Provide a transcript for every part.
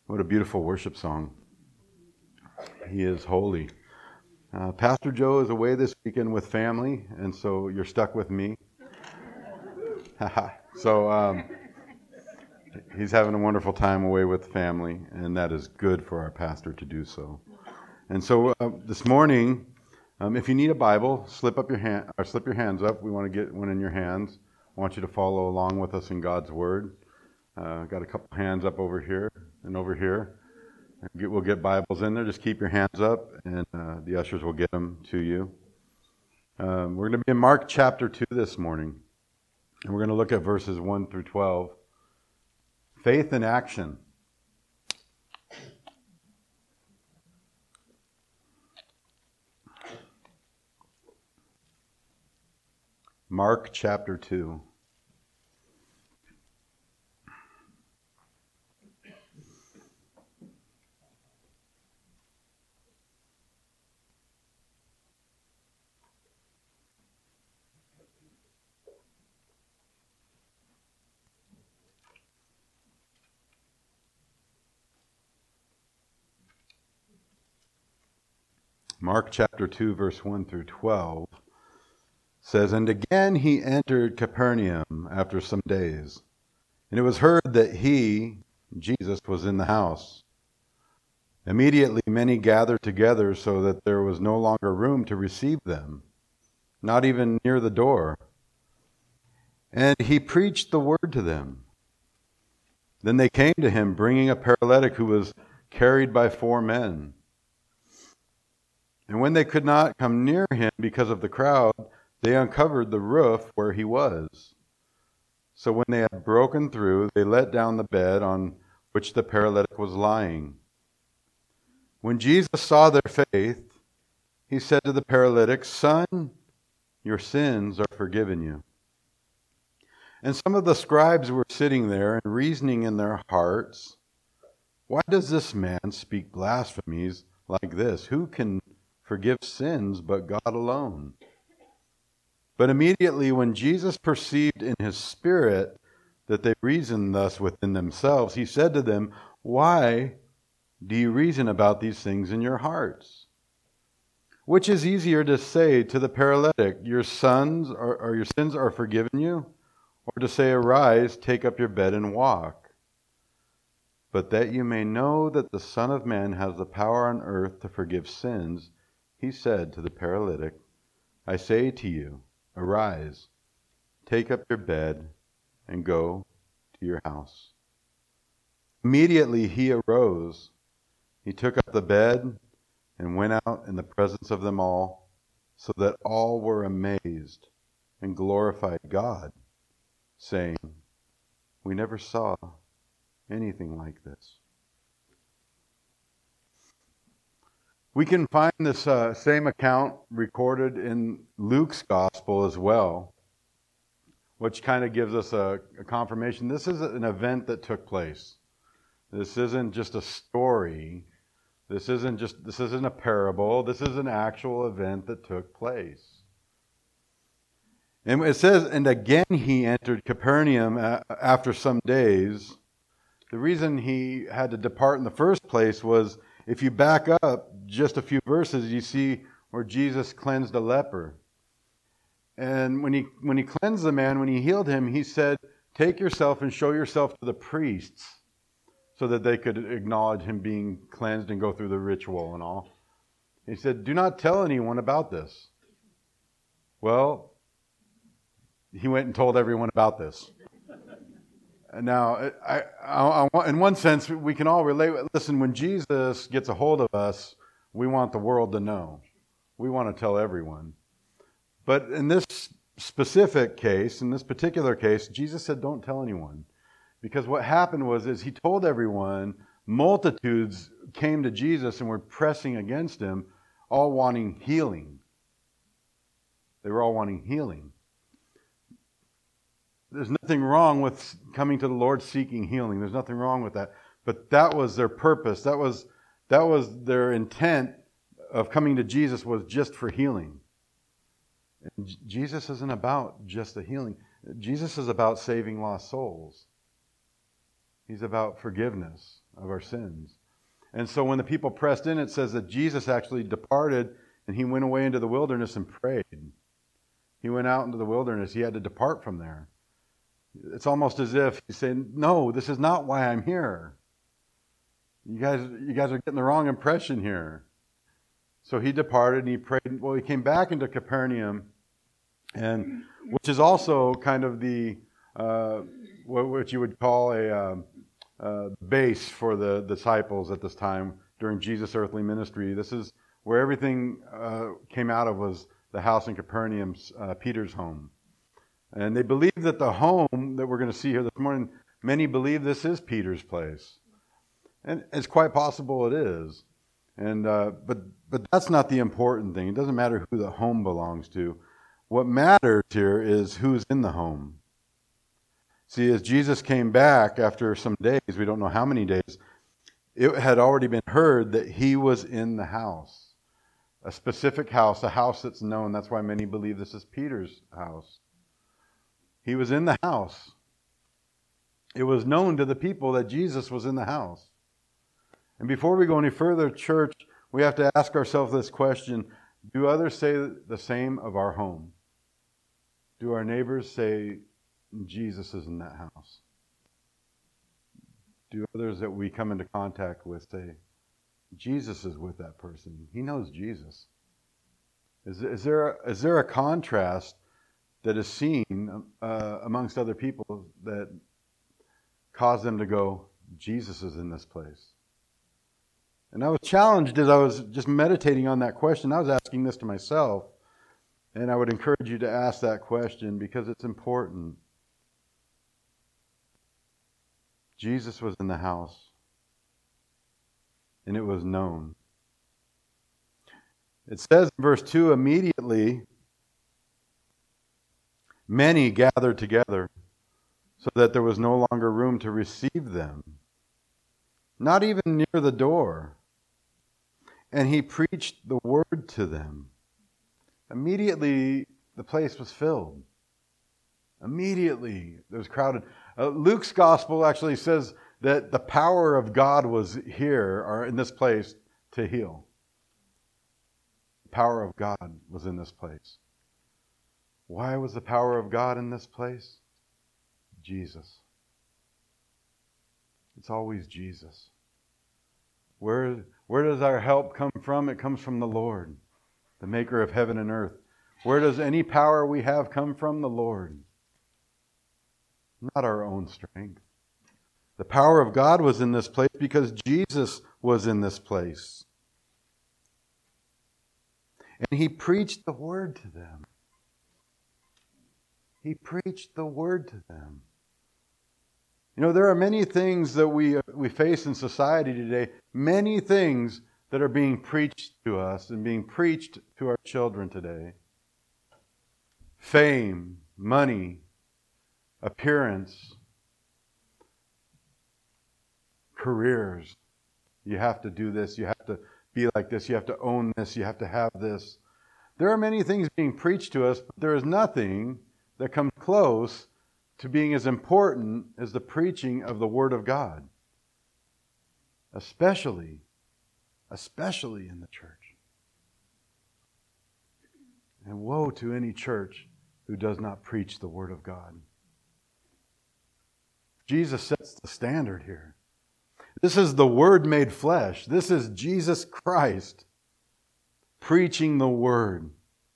What a beautiful worship song. He is holy. Pastor Joe is away this weekend with family, and so you're stuck with me. So he's having a wonderful time away with family, and that is good for our pastor to do so. And so this morning, if you need a Bible, slip your hands up. We want to get one in your hands. I want you to follow along with us in God's Word. Got a couple hands up over here and over here. We'll get Bibles in there. Just keep your hands up, and the ushers will get them to you. We're going to be in Mark chapter 2 this morning, and we're going to look at verses 1 through 12. Faith in action. Mark chapter 2. Mark chapter 2, verse 1 through 12 says, "And again he entered Capernaum after some days. And it was heard that he, Jesus, was in the house. Immediately many gathered together so that there was no longer room to receive them, not even near the door. And he preached the word to them. Then they came to him, bringing a paralytic who was carried by 4 men. And when they could not come near him because of the crowd, they uncovered the roof where he was. So when they had broken through, they let down the bed on which the paralytic was lying. When Jesus saw their faith, he said to the paralytic, 'Son, your sins are forgiven you.' And some of the scribes were sitting there and reasoning in their hearts, 'Why does this man speak blasphemies like this? Who can forgive sins but God alone?' But immediately when Jesus perceived in his spirit that they reasoned thus within themselves, he said to them, 'Why do you reason about these things in your hearts? Which is easier to say to the paralytic, your sins are forgiven you? Or to say, arise, take up your bed and walk? But that you may know that the Son of Man has the power on earth to forgive sins, he said to the paralytic, I say to you, arise, take up your bed, and go to your house. Immediately he arose. He took up the bed and went out in the presence of them all, so that all were amazed and glorified God, saying, we never saw anything like this. We can find this same account recorded in Luke's gospel as well, which kind of gives us a confirmation. This is an event that took place. This isn't just a story. This isn't a parable. This is an actual event that took place. And it says, and again he entered Capernaum after some days. The reason he had to depart in the first place was, if you back up just a few verses, you see where Jesus cleansed a leper. And when he cleansed the man, when he healed him, he said, take yourself and show yourself to the priests, so that they could acknowledge him being cleansed and go through the ritual and all. He said, do not tell anyone about this. Well, he went and told everyone about this. And now, I, in one sense, we can all relate. Listen, when Jesus gets a hold of us, we want the world to know. We want to tell everyone. But in this specific case, in this particular case, Jesus said, don't tell anyone. Because what happened was he told everyone, multitudes came to Jesus and were pressing against him, all wanting healing. They were all wanting healing. There's nothing wrong with coming to the Lord seeking healing. There's nothing wrong with that. But that was their purpose. That was their intent of coming to Jesus, was just for healing. And Jesus isn't about just the healing. Jesus is about saving lost souls. He's about forgiveness of our sins. And so when the people pressed in, it says that Jesus actually departed and he went away into the wilderness and prayed. He went out into the wilderness. He had to depart from there. It's almost as if he's saying, no, this is not why I'm here. You guys are getting the wrong impression here. So he departed and he prayed. Well, he came back into Capernaum, and which is also kind of the what you would call a base for the disciples at this time during Jesus' earthly ministry. This is where everything came out of, was the house in Capernaum, Peter's home. And they believe that the home that we're going to see here this morning, many believe this is Peter's place. And it's quite possible it is. And but that's not the important thing. It doesn't matter who the home belongs to. What matters here is who's in the home. See, as Jesus came back after some days, we don't know how many days, it had already been heard that he was in the house. A specific house, a house that's known. That's why many believe this is Peter's house. He was in the house. It was known to the people that Jesus was in the house. And before we go any further, church, we have to ask ourselves this question: do others say the same of our home? Do our neighbors say Jesus is in that house? Do others that we come into contact with say Jesus is with that person? He knows Jesus. Is there a contrast that is seen amongst other people that cause them to go, Jesus is in this place? And I was challenged as I was just meditating on that question. I was asking this to myself, and I would encourage you to ask that question because it's important. Jesus was in the house, and it was known. It says in verse 2, immediately many gathered together so that there was no longer room to receive them, not even near the door. And he preached the word to them. Immediately the place was filled. Immediately it was crowded. Luke's gospel actually says that the power of God was here, or in this place, to heal. The power of God was in this place. Why was the power of God in this place? Jesus. It's always Jesus. Where does our help come from? It comes from the Lord, the maker of heaven and earth. Where does any power we have come from? The Lord. Not our own strength. The power of God was in this place because Jesus was in this place. And he preached the word to them. He preached the word to them. You know, there are many things that we face in society today, many things that are being preached to us and being preached to our children today. Fame, money, appearance, careers. You have to do this, you have to be like this, you have to own this, you have to have this. There are many things being preached to us, but there is nothing that comes close to being as important as the preaching of the Word of God. Especially in the church. And woe to any church who does not preach the Word of God. Jesus sets the standard here. This is the Word made flesh. This is Jesus Christ preaching the Word.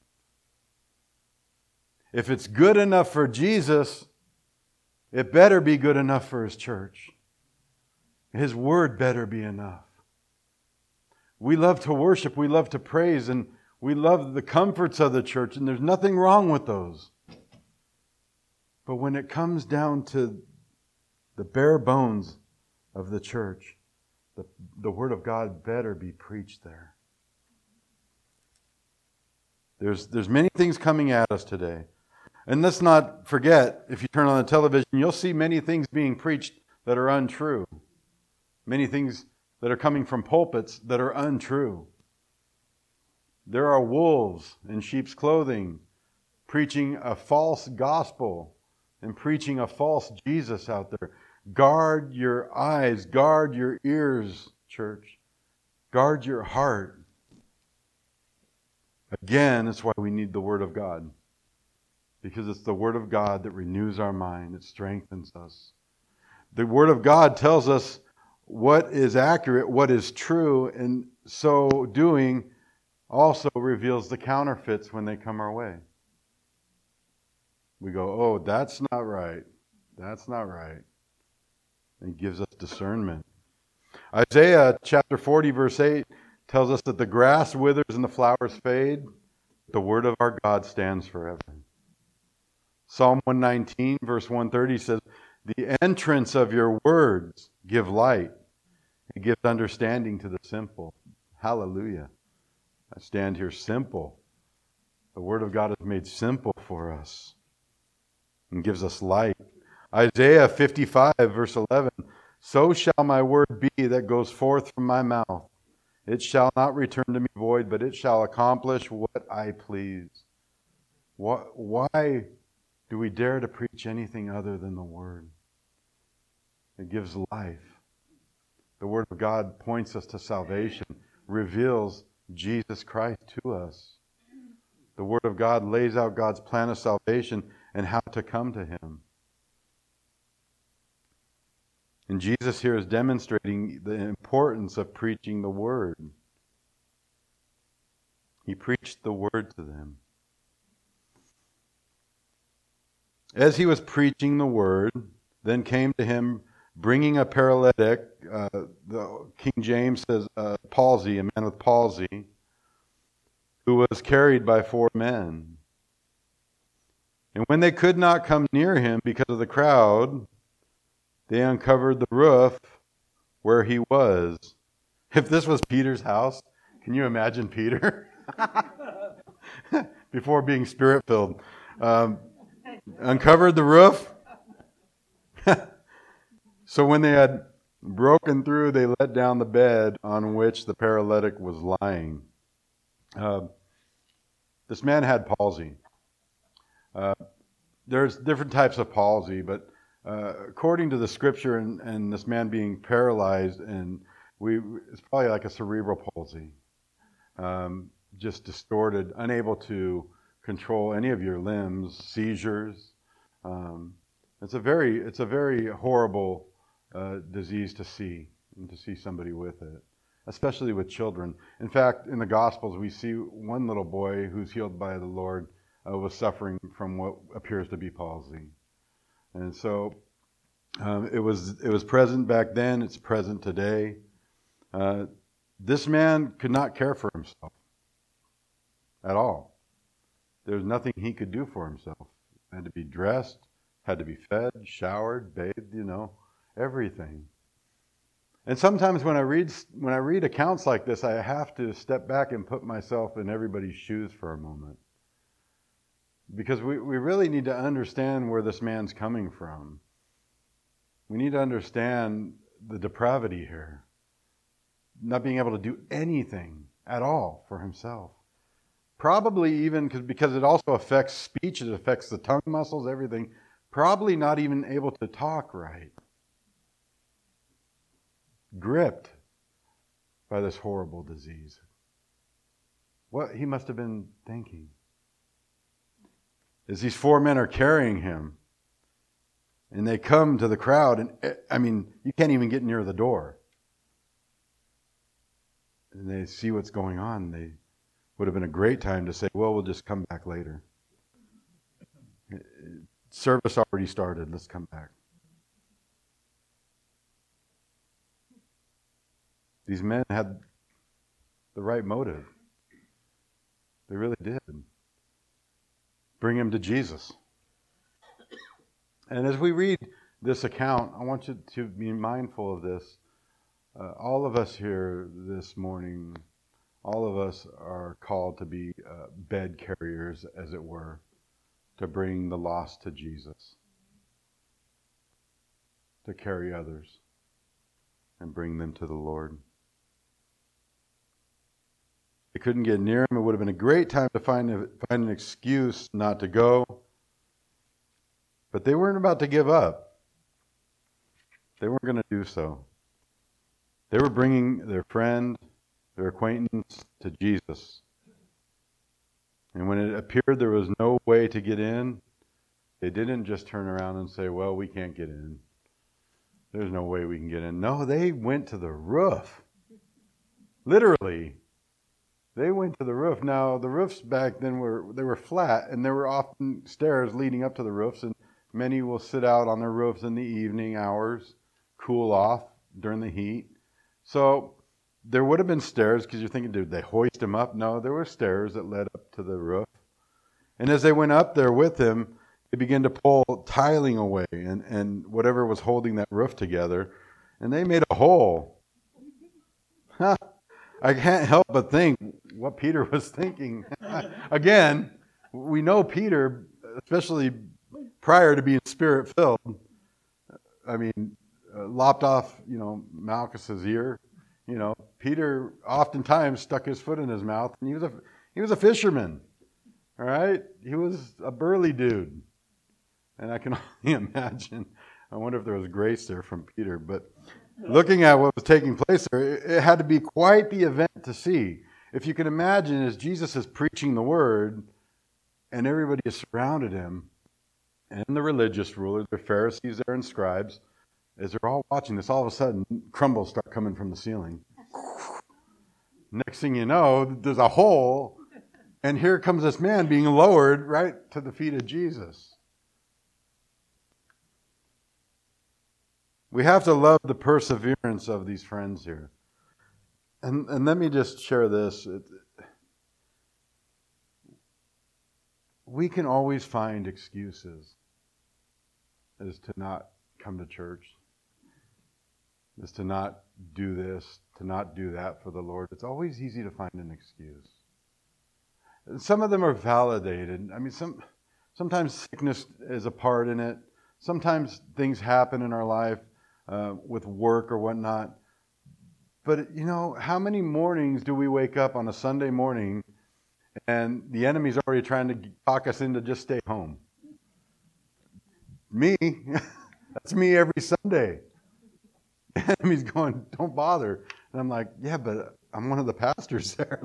If it's good enough for Jesus, it better be good enough for His church. His Word better be enough. We love to worship, we love to praise, and we love the comforts of the church, and there's nothing wrong with those. But when it comes down to the bare bones of the church, the Word of God better be preached there. There's many things coming at us today. And let's not forget, if you turn on the television, you'll see many things being preached that are untrue. Many things that are coming from pulpits that are untrue. There are wolves in sheep's clothing preaching a false gospel and preaching a false Jesus out there. Guard your eyes, guard your ears, church. Guard your heart. Again, that's why we need the Word of God. Because it's the Word of God that renews our mind. It strengthens us. The Word of God tells us what is accurate, what is true, and so doing also reveals the counterfeits when they come our way. We go, oh, that's not right. That's not right. And He gives us discernment. Isaiah chapter 40, verse 8 tells us that the grass withers and the flowers fade. The word of our God stands forever. Psalm 119, verse 130 says, the entrance of your words give light. It gives understanding to the simple. Hallelujah. I stand here simple. The Word of God is made simple for us and gives us light. Isaiah 55, verse 11, so shall my word be that goes forth from my mouth. It shall not return to me void, but it shall accomplish what I please. Why do we dare to preach anything other than the Word? It gives life. The Word of God points us to salvation, reveals Jesus Christ to us. The Word of God lays out God's plan of salvation and how to come to Him. And Jesus here is demonstrating the importance of preaching the Word. He preached the Word to them. As He was preaching the Word, then came to Him bringing a paralytic, the King James says palsy, a man with palsy, who was carried by 4 men. And when they could not come near him because of the crowd, they uncovered the roof where he was. If this was Peter's house, can you imagine Peter? Before being Spirit-filled. Uncovered the roof. So when they had broken through, they let down the bed on which the paralytic was lying. This man had palsy. There's different types of palsy, but according to the Scripture and this man being paralyzed, it's probably like a cerebral palsy, just distorted, unable to control any of your limbs, seizures. It's a very horrible disease to see, and to see somebody with it, especially with children. In fact, in the Gospels, we see one little boy who's healed by the Lord was suffering from what appears to be palsy. And so it was present back then, it's present today. This man could not care for himself at all. There's nothing he could do for himself. Had to be dressed, had to be fed, showered, bathed, everything. And sometimes when I read accounts like this, I have to step back and put myself in everybody's shoes for a moment. Because we really need to understand where this man's coming from. We need to understand the depravity here. Not being able to do anything at all for himself. Probably even because it also affects speech, it affects the tongue muscles, everything. Probably not even able to talk right. Gripped by this horrible disease. What he must have been thinking. As these 4 men are carrying him, and they come to the crowd, and you can't even get near the door. And they see what's going on. They would have been a great time to say, well, we'll just come back later. Service already started. Let's come back. These men had the right motive. They really did. Bring him to Jesus. And as we read this account, I want you to be mindful of this. All of us here this morning, all of us are called to be bed carriers, as it were, to bring the lost to Jesus, to carry others and bring them to the Lord. They couldn't get near him. It would have been a great time to find an excuse not to go. But they weren't about to give up. They weren't going to do so. They were bringing their friend, their acquaintance to Jesus. And when it appeared there was no way to get in, they didn't just turn around and say, well, we can't get in. There's no way we can get in. No, they went to the roof. Literally. They went to the roof. Now, the roofs back then were flat, and there were often stairs leading up to the roofs, and many will sit out on their roofs in the evening hours, cool off during the heat. So there would have been stairs, because you're thinking, did they hoist them up? No, there were stairs that led up to the roof. And as they went up there with him, they began to pull tiling away and whatever was holding that roof together, and they made a hole. Huh. I can't help but think what Peter was thinking. Again, we know Peter, especially prior to being Spirit-filled, lopped off, Malchus's ear. Peter oftentimes stuck his foot in his mouth, and he was a fisherman. All right? He was a burly dude. And I can only imagine, I wonder if there was grace there from Peter, but looking at what was taking place there, it had to be quite the event to see. If you can imagine, as Jesus is preaching the word, and everybody is surrounded him, and the religious rulers, the Pharisees there and scribes, as they're all watching this, all of a sudden, crumbles start coming from the ceiling. Next thing you know, there's a hole, and here comes this man being lowered right to the feet of Jesus. We have to love the perseverance of these friends here. And let me just share this. We can always find excuses as to not come to church, as to not do this, to not do that for the Lord. It's always easy to find an excuse. Some of them are validated. Sometimes sickness is a part in it. Sometimes things happen in our life. With work or whatnot. But, how many mornings do we wake up on a Sunday morning and the enemy's already trying to talk us into just stay home? Me. That's me every Sunday. The enemy's going, don't bother. And I'm like, yeah, but I'm one of the pastors there.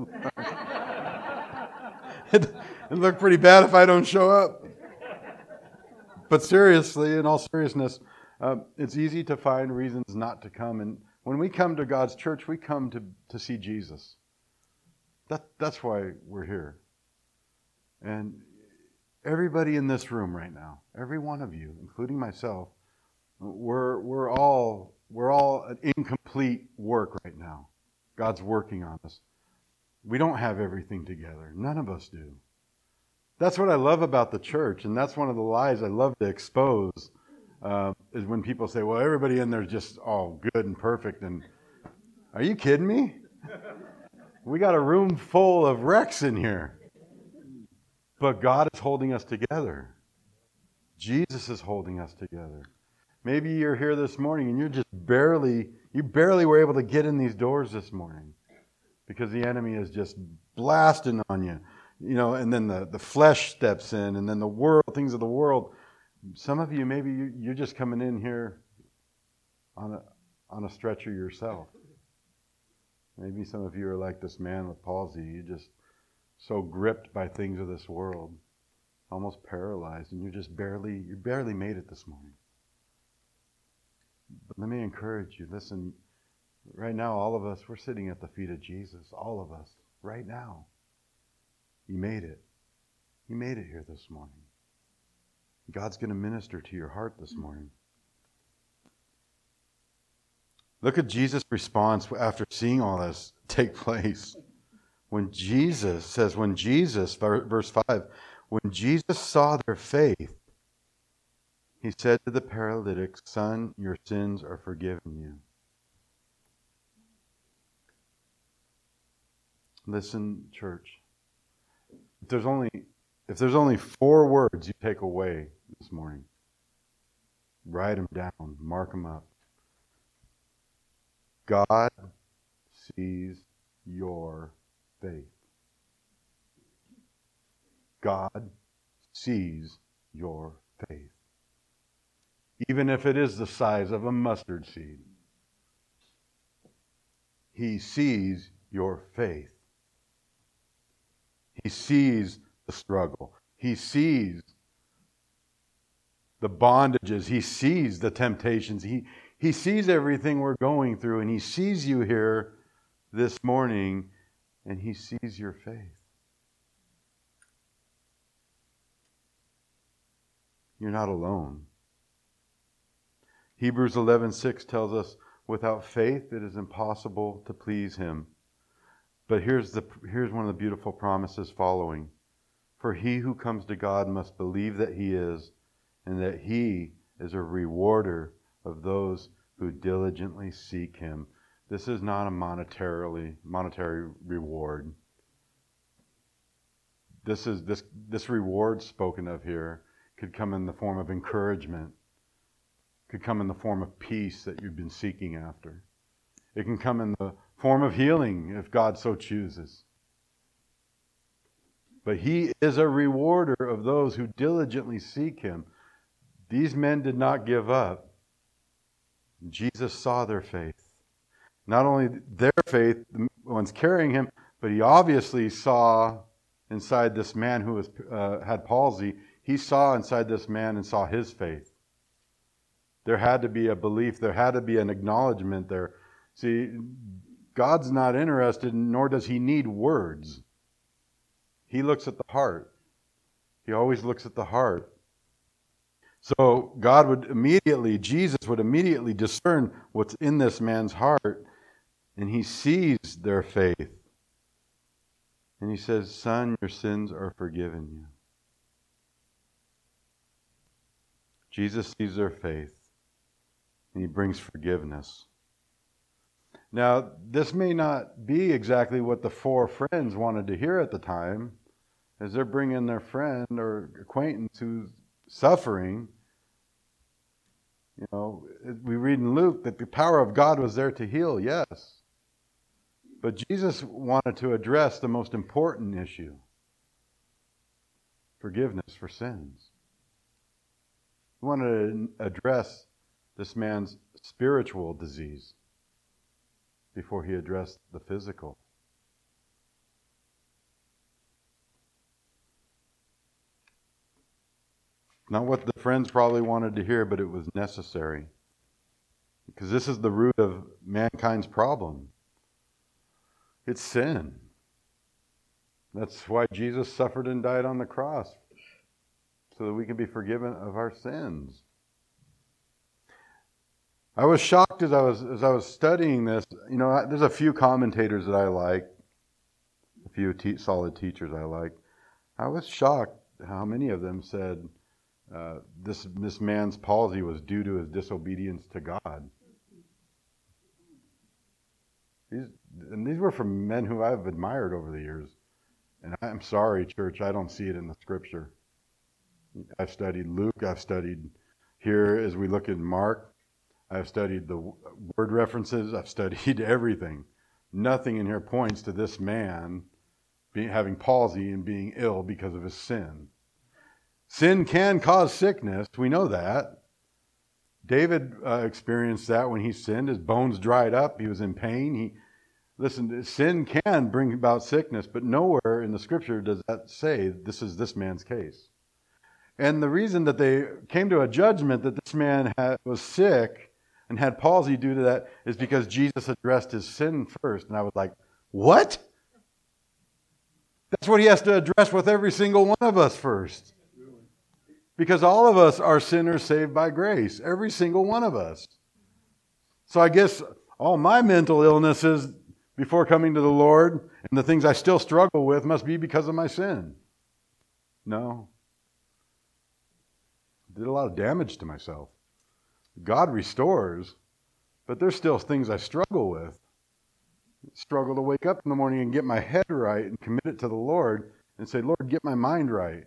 It'd look pretty bad if I don't show up. But seriously, in all seriousness, it's easy to find reasons not to come. And when we come to God's church, we come to see Jesus. That's why we're here. And everybody in this room right now, every one of you, including myself, we're all an incomplete work right now. God's working on us. We don't have everything together. None of us do. That's what I love about the church, and that's one of the lies I love to expose. Is when people say, well, everybody in there is just all good and perfect. And are you kidding me? We got a room full of wrecks in here. But God is holding us together. Jesus is holding us together. Maybe you're here this morning and you barely were able to get in these doors this morning because the enemy is just blasting on you. And then the flesh steps in, and then the world, things of the world. Some of you, maybe you're just coming in here on a stretcher yourself. Maybe some of you are like this man with palsy. You're just so gripped by things of this world, almost paralyzed, and you barely made it this morning. But let me encourage you. Listen, right now, all of us, we're sitting at the feet of Jesus. All of us, right now. You made it. You made it here this morning. God's going to minister to your heart this morning. Look at Jesus' response after seeing all this take place. When Jesus, verse 5, when Jesus saw their faith, he said to the paralytic, "Son, your sins are forgiven you." Listen, church. If there's only 4 words you take away this morning, write them down, mark them up. God sees your faith. God sees your faith. even if it is the size of a mustard seed. He sees your faith. He sees the struggle. He sees the bondages. He sees the temptations. He sees everything we're going through, and He sees you here this morning, and He sees your faith. You're not alone. Hebrews 11:6 tells us, without faith it is impossible to please Him. But here's one of the beautiful promises following. For he who comes to God must believe that He is, and that He is a rewarder of those who diligently seek Him. This is not a monetary reward. This reward spoken of here could come in the form of encouragement, could come in the form of peace that you've been seeking after. It can come in the form of healing if God so chooses. But He is a rewarder of those who diligently seek Him. These men did not give up. Jesus saw their faith. Not only their faith, the ones carrying Him, but He obviously saw inside this man who had palsy. He saw inside this man and saw his faith. There had to be a belief. There had to be an acknowledgement there. See, God's not interested, nor does He need words. He looks at the heart. He always looks at the heart. So Jesus would immediately discern what's in this man's heart, and He sees their faith. And He says, "Son, your sins are forgiven you." Jesus sees their faith, and He brings forgiveness. Now, this may not be exactly what the four friends wanted to hear at the time, as they're bringing their friend or acquaintance who's suffering. You know, we read in Luke that the power of God was there to heal, yes. But Jesus wanted to address the most important issue: forgiveness for sins. He wanted to address this man's spiritual disease before He addressed the physical. Not what the friends probably wanted to hear, but it was necessary. Because this is the root of mankind's problem. It's sin. That's why Jesus suffered and died on the cross, so that we can be forgiven of our sins. I was shocked as I was studying this. You know, there's a few commentators that I like, a few solid teachers I like. I was shocked how many of them said this man's palsy was due to his disobedience to God. These were from men who I've admired over the years. And I'm sorry, church, I don't see it in the Scripture. I've studied Luke, I've studied here as we look at Mark, I've studied the word references, I've studied everything. Nothing in here points to this man having palsy and being ill because of his sin. Sin can cause sickness, we know that. David experienced that when he sinned. His bones dried up, he was in pain. Sin can bring about sickness, but nowhere in the Scripture does that say this is this man's case. And the reason that they came to a judgment that this man was sick and had palsy due to that is because Jesus addressed his sin first. And I was like, what? That's what He has to address with every single one of us first. Because all of us are sinners saved by grace. Every single one of us. So I guess all my mental illnesses before coming to the Lord and the things I still struggle with must be because of my sin. No. I did a lot of damage to myself. God restores, but there's still things I struggle with. Struggle to wake up in the morning and get my head right and commit it to the Lord and say, Lord, get my mind right.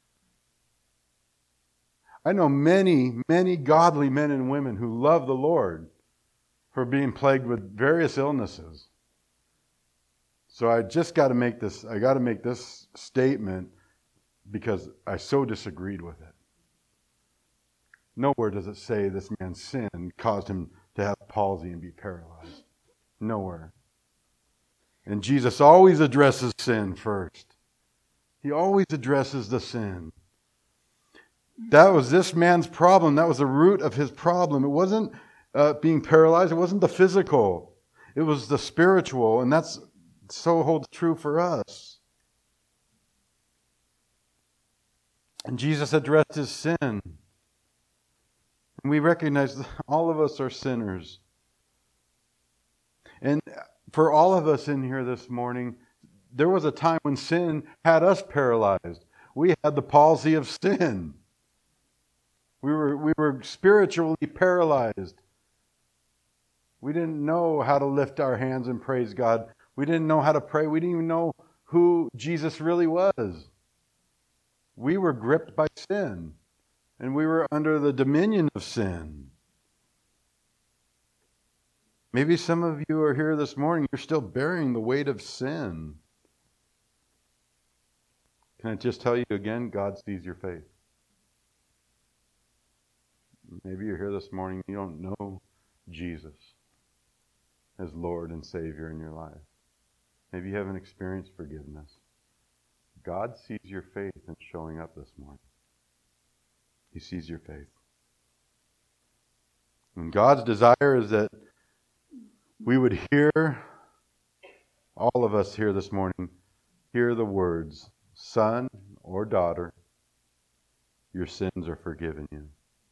I know many, many godly men and women who love the Lord for being plagued with various illnesses. So I just got to make this, statement because I so disagreed with it. Nowhere does it say this man's sin caused him to have palsy and be paralyzed. Nowhere. And Jesus always addresses sin first. He always addresses the sin. That was this man's problem. That was the root of his problem. It wasn't being paralyzed. It wasn't the physical. It was the spiritual. And that's so holds true for us. And Jesus addressed his sin. And we recognize that all of us are sinners. And for all of us in here this morning, there was a time when sin had us paralyzed. We had the palsy of sin. We were spiritually paralyzed. We didn't know how to lift our hands and praise God. We didn't know how to pray. We didn't even know who Jesus really was. We were gripped by sin, and we were under the dominion of sin. Maybe some of you are here this morning, you're still bearing the weight of sin. Can I just tell you again, God sees your faith. Maybe you're here this morning, you don't know Jesus as Lord and Savior in your life. Maybe you haven't experienced forgiveness. God sees your faith in showing up this morning. He sees your faith. And God's desire is that we would hear, all of us here this morning, hear the words, son or daughter, your sins are forgiven you.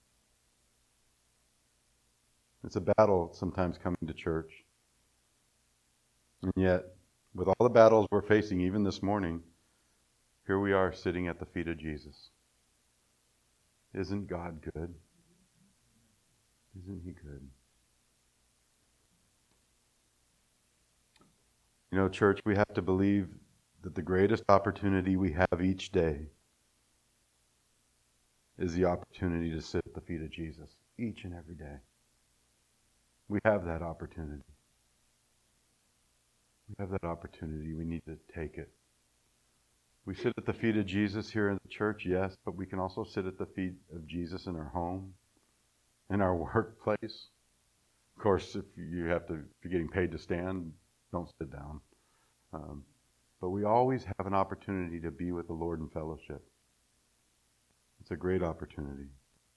It's a battle sometimes coming to church. And yet, with all the battles we're facing even this morning, here we are sitting at the feet of Jesus. Isn't God good? Isn't He good? You know, church, we have to believe that the greatest opportunity we have each day is the opportunity to sit at the feet of Jesus each and every day. We have that opportunity. We have that opportunity. We need to take it. We sit at the feet of Jesus here in the church, yes, but we can also sit at the feet of Jesus in our home, in our workplace. Of course, if you're getting paid to stand, don't sit down. But we always have an opportunity to be with the Lord in fellowship. It's a great opportunity.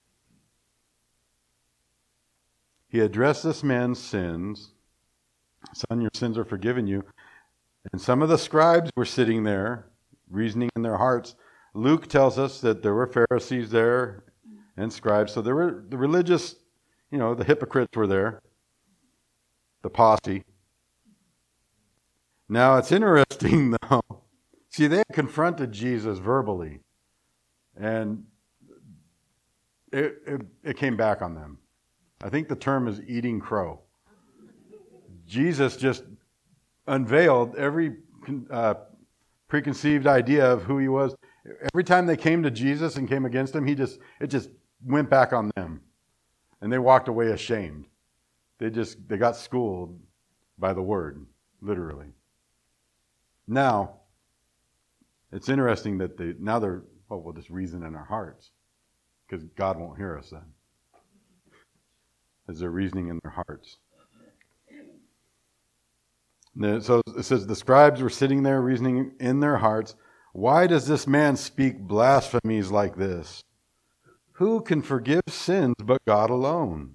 He addressed this man's sins. Son, your sins are forgiven you. And some of the scribes were sitting there, reasoning in their hearts. Luke tells us that there were Pharisees there and scribes. So there were the religious, the hypocrites were there. The posse. Now it's interesting though. See, they had confronted Jesus verbally. And it came back on them. I think the term is eating crow. Jesus just unveiled every preconceived idea of who he was. Every time they came to Jesus and came against him, it just went back on them. And they walked away ashamed. They got schooled by the word, literally. Now, it's interesting that we'll just reason in our hearts. Because God won't hear us then. As they're reasoning in their hearts. So it says the scribes were sitting there reasoning in their hearts, why does this man speak blasphemies like this? Who can forgive sins but God alone?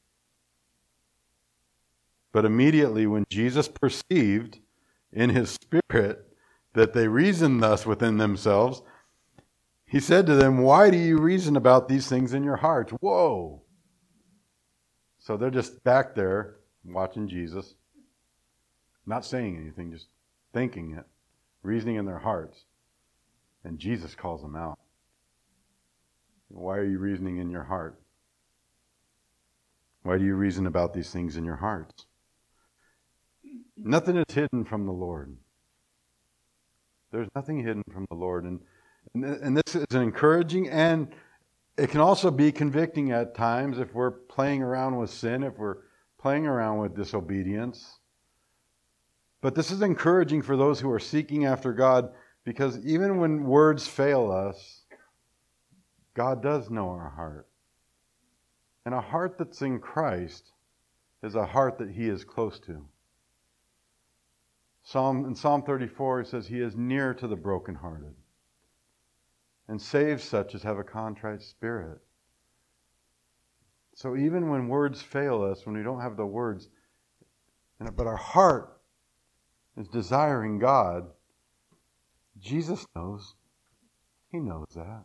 But immediately when Jesus perceived in his spirit that they reasoned thus within themselves, he said to them, why do you reason about these things in your hearts? Whoa! So they're just back there watching Jesus, not saying anything, just thinking it, reasoning in their hearts. And Jesus calls them out. Why are you reasoning in your heart? Why do you reason about these things in your hearts? Nothing is hidden from the Lord. There's nothing hidden from the Lord. And this is encouraging, and it can also be convicting at times if we're playing around with sin, if we're playing around with disobedience. But this is encouraging for those who are seeking after God, because even when words fail us, God does know our heart. And a heart that's in Christ is a heart that He is close to. In Psalm 34, it says, He is near to the brokenhearted and saves such as have a contrite spirit. So even when words fail us, when we don't have the words, but our heart is desiring God, Jesus knows. He knows that.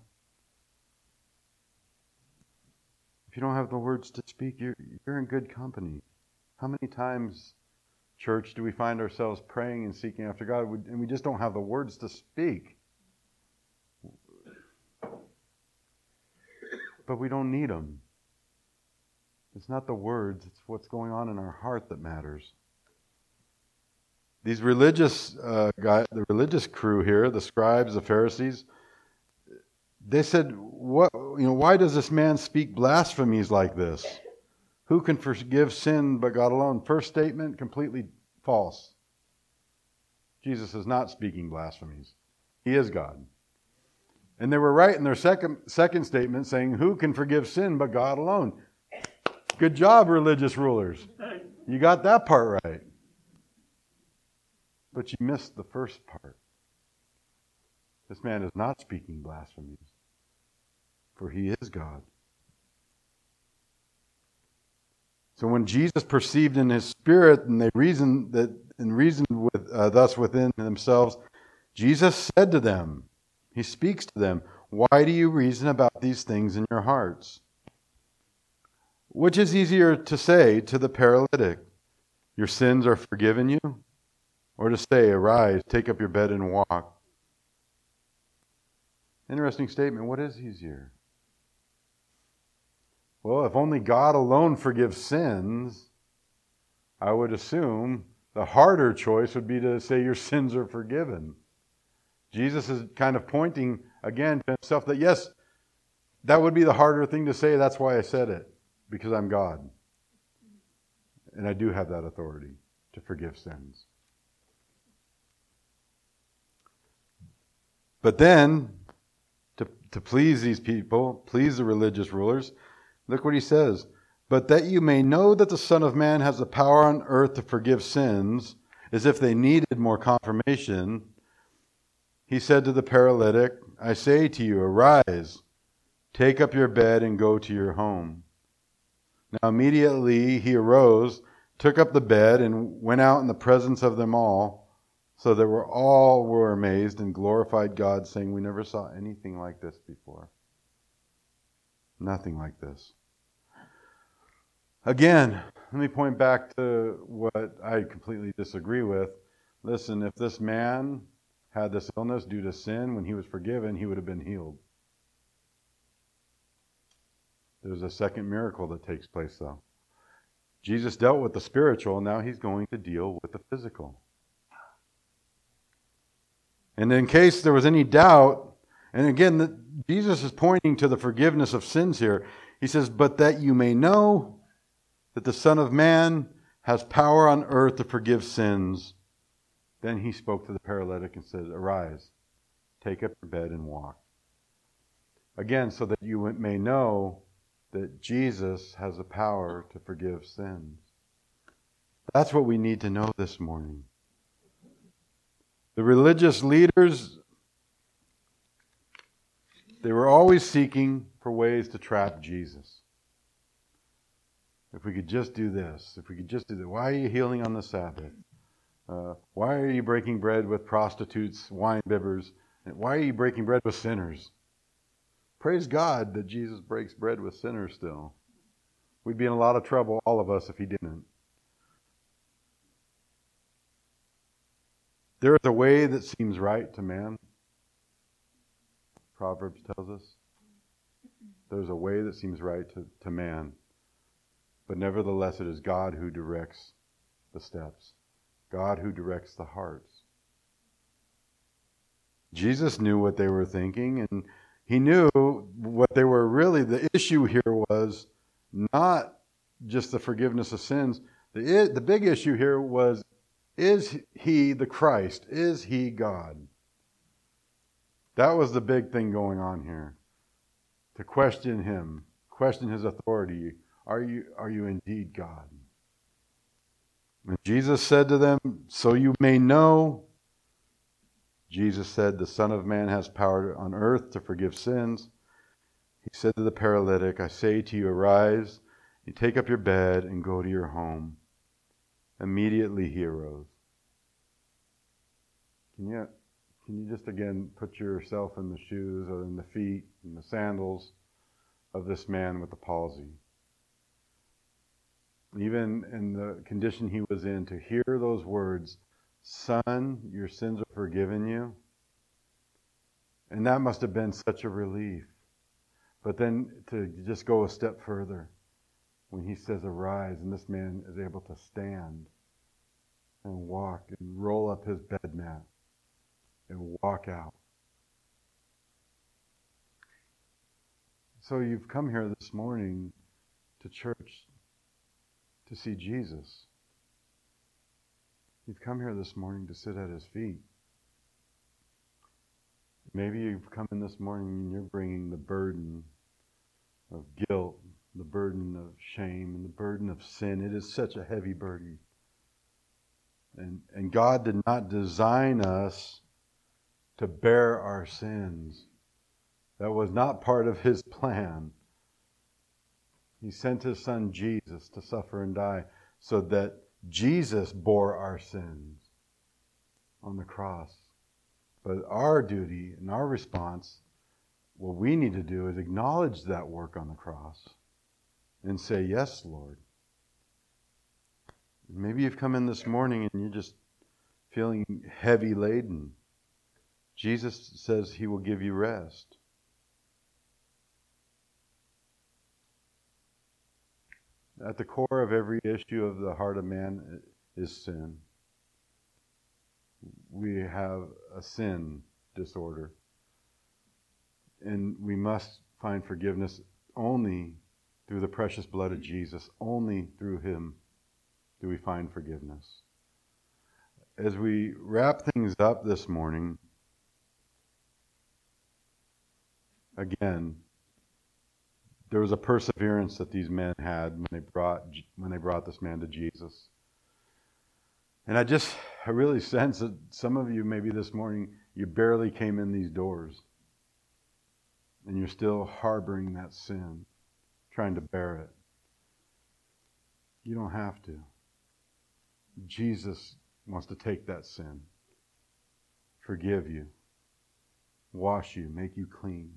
If you don't have the words to speak, you're in good company. How many times, church, do we find ourselves praying and seeking after God, and we just don't have the words to speak? But we don't need them. It's not the words, it's what's going on in our heart that matters. These religious the religious crew here, the scribes, the Pharisees, they said, why does this man speak blasphemies like this? Who can forgive sin but God alone? First statement, completely false. Jesus is not speaking blasphemies. He is God. And they were right in their second statement, saying, who can forgive sin but God alone? Good job, religious rulers. You got that part right. But you missed the first part. This man is not speaking blasphemies, for He is God. So when Jesus perceived in His spirit, and they reasoned with thus within themselves, Jesus said to them, He speaks to them, why do you reason about these things in your hearts? Which is easier to say to the paralytic, your sins are forgiven you? Or to say, arise, take up your bed and walk? Interesting statement. What is easier? Well, if only God alone forgives sins, I would assume the harder choice would be to say your sins are forgiven. Jesus is kind of pointing again to Himself that yes, that would be the harder thing to say. That's why I said it, because I'm God. And I do have that authority to forgive sins. But then, to please these people, please the religious rulers, look what He says. But that you may know that the Son of Man has the power on earth to forgive sins, as if they needed more confirmation, He said to the paralytic, I say to you, arise, take up your bed and go to your home. Now immediately he arose, took up the bed, and went out in the presence of them all. So they all were amazed and glorified God, saying, we never saw anything like this before. Nothing like this. Again, let me point back to what I completely disagree with. Listen, if this man had this illness due to sin, when he was forgiven, he would have been healed. There's a second miracle that takes place, though. Jesus dealt with the spiritual, now He's going to deal with the physical. And in case there was any doubt, and again, Jesus is pointing to the forgiveness of sins here. He says, but that you may know that the Son of Man has power on earth to forgive sins. Then He spoke to the paralytic and said, arise, take up your bed and walk. Again, so that you may know that Jesus has the power to forgive sins. That's what we need to know this morning. The religious leaders, they were always seeking for ways to trap Jesus. If we could just do this, if we could just do that. Why are you healing on the Sabbath? Why are you breaking bread with prostitutes, wine bibbers? And why are you breaking bread with sinners? Praise God that Jesus breaks bread with sinners still. We'd be in a lot of trouble, all of us, if He didn't. There is a way that seems right to man. Proverbs tells us. There's a way that seems right to man. But nevertheless, it is God who directs the steps. God who directs the hearts. Jesus knew what they were thinking, and He knew what they were really, the issue here was not just the forgiveness of sins. The big issue here was, is He the Christ? Is He God? That was the big thing going on here. To question Him, question His authority. Are you indeed God? And Jesus said to them, so you may know, Jesus said, the Son of Man has power on earth to forgive sins. He said to the paralytic, I say to you, arise, you take up your bed and go to your home. Immediately he arose. Can you just again put yourself in the shoes or in the feet and the sandals of this man with the palsy? Even in the condition he was in, to hear those words, Son, your sins are forgiven you. And that must have been such a relief. But then to just go a step further, when he says arise, and this man is able to stand and walk and roll up his bed mat and walk out. So you've come here this morning to church to see Jesus. You've come here this morning to sit at his feet. Maybe you've come in this morning and you're bringing the burden of guilt, the burden of shame, and the burden of sin. It is such a heavy burden. And God did not design us to bear our sins. That was not part of his plan. He sent his son Jesus to suffer and die so that Jesus bore our sins on the cross. But our duty and our response, what we need to do is acknowledge that work on the cross and say, yes, Lord. Maybe you've come in this morning and you're just feeling heavy laden. Jesus says he will give you rest. At the core of every issue of the heart of man is sin. We have a sin disorder. And we must find forgiveness only through the precious blood of Jesus. Only through him do we find forgiveness. As we wrap things up this morning, again, there was a perseverance that these men had when they brought this man to Jesus. And I really sense that some of you maybe this morning, you barely came in these doors. And you're still harboring that sin, trying to bear it. You don't have to. Jesus wants to take that sin, forgive you, wash you, make you clean.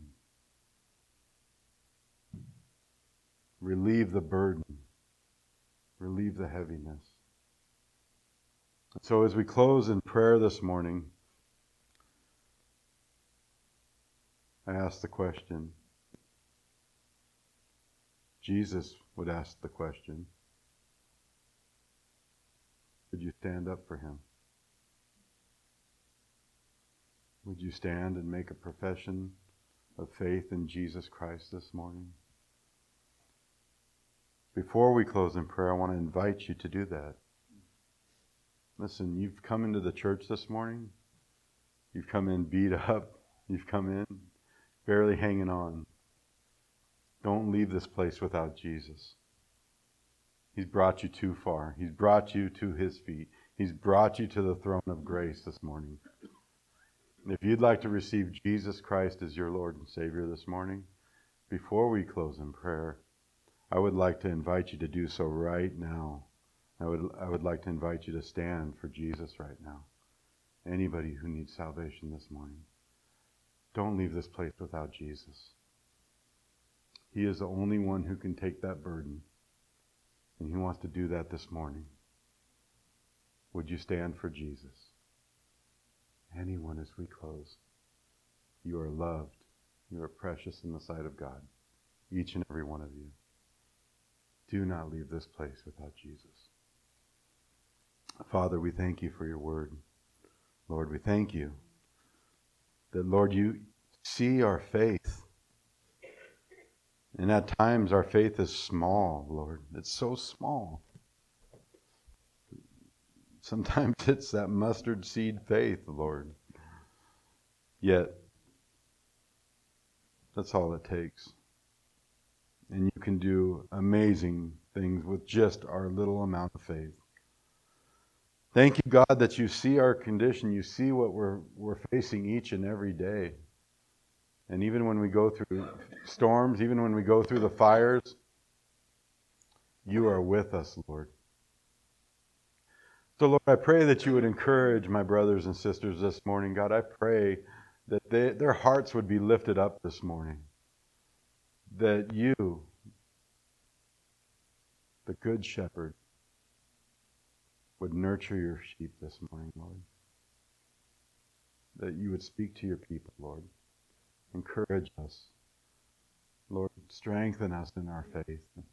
Relieve the burden. Relieve the heaviness. So as we close in prayer this morning, I ask the question. Jesus would ask the question. Would you stand up for him? Would you stand and make a profession of faith in Jesus Christ this morning? Before we close in prayer, I want to invite you to do that. Listen, you've come into the church this morning. You've come in beat up. You've come in barely hanging on. Don't leave this place without Jesus. He's brought you too far. He's brought you to his feet. He's brought you to the throne of grace this morning. If you'd like to receive Jesus Christ as your Lord and Savior this morning, before we close in prayer, I would like to invite you to do so right now. I would like to invite you to stand for Jesus right now. Anybody who needs salvation this morning, don't leave this place without Jesus. He is the only one who can take that burden, and he wants to do that this morning. Would you stand for Jesus? Anyone as we close. You are loved. You are precious in the sight of God. Each and every one of you. Do not leave this place without Jesus. Father, we thank you for your word. Lord, we thank you that, Lord, you see our faith. And at times our faith is small, Lord. It's so small. Sometimes it's that mustard seed faith, Lord. Yet, that's all it takes. and you can do amazing things with just our little amount of faith. Thank you, God, that you see our condition. You see what we're facing each and every day. And even when we go through storms, even when we go through the fires, you are with us, Lord. So, Lord, I pray that you would encourage my brothers and sisters this morning. God, I pray that their hearts would be lifted up this morning. That you, the Good Shepherd, would nurture your sheep this morning, Lord. That you would speak to your people, Lord. Encourage us. Lord, strengthen us in our faith.